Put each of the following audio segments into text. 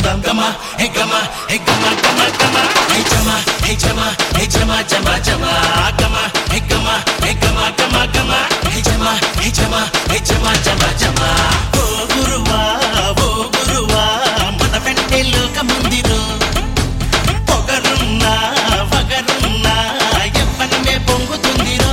అందుకుందాం గమ హే గమ హే గమ గమ గమ హే జమ హే జమ హే జమ జమ జమ గమ హే గమ హే గమ గమ గమ హే జమ హే జమ హే జమ జమ జమ ఓ గురువా మన వెంటే లోకముందిరో పొగరున్నా వగరున్నా యవ్వనమే పొంగుతుందిరో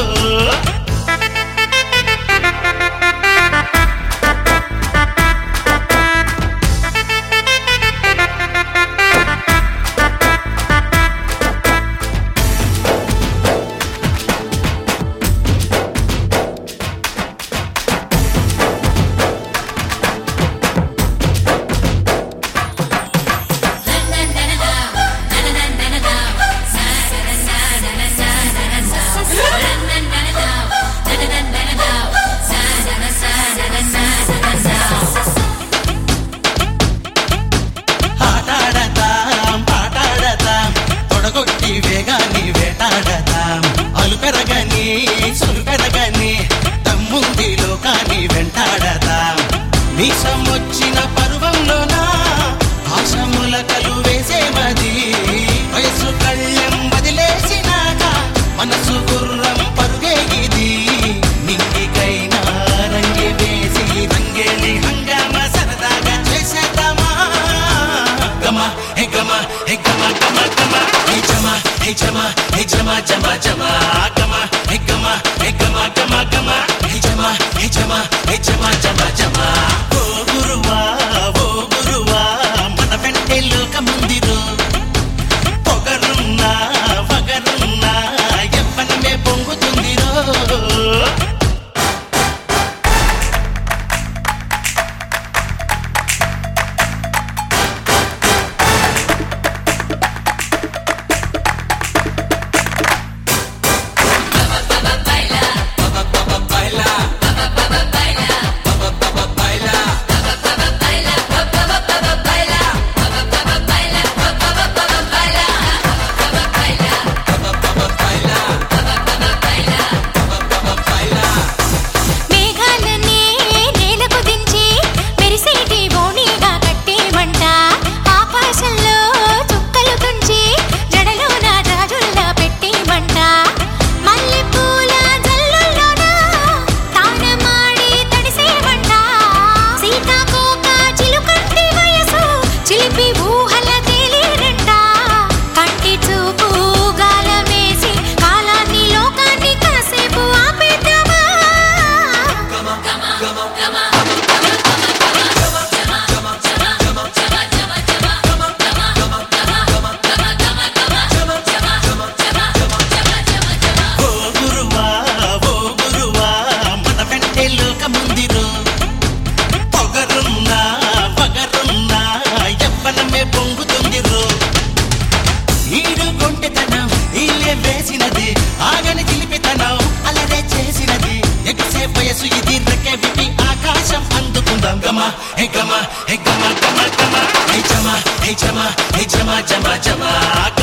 వేగాన్ని వేటాడతాం అలు పెరగని సొలు పెరగని తమ్ముంది లోకాన్ని వెంటాడతాం మీసం వచ్చిన పరువంలోనా ఆశములకలు వేసేమది వయసు కళ్ళెం వదిలేసినాక మనసు గుర్రం పరుగే ఇది నింగికైనా రంగి వేసి రంగేలి హంగామ సరదాగా చేసేద్దామా గమ హే గమ హే గమ గమ గమ హే జమ హే జమ హే జమ జమ జమ గమ హే గమ హే గమ గమ గమ హే జమ హే జమ హే జమ జమ జమ ఓ గురువా మన వెంటే లోకముందిరో పొగరున్నా వగరున్నా యవ్వనమే పొంగుతుందిరో వేసినది ఆగని చిలిపితనం అలరే చేసినది ఎగసే వయసు ఇది రెక్కె విప్పి ఆకాశం అందుకుందాం గమ హే గమ హే గమ గమ గమ హే జమ హే జమ హే జమ జమ జమ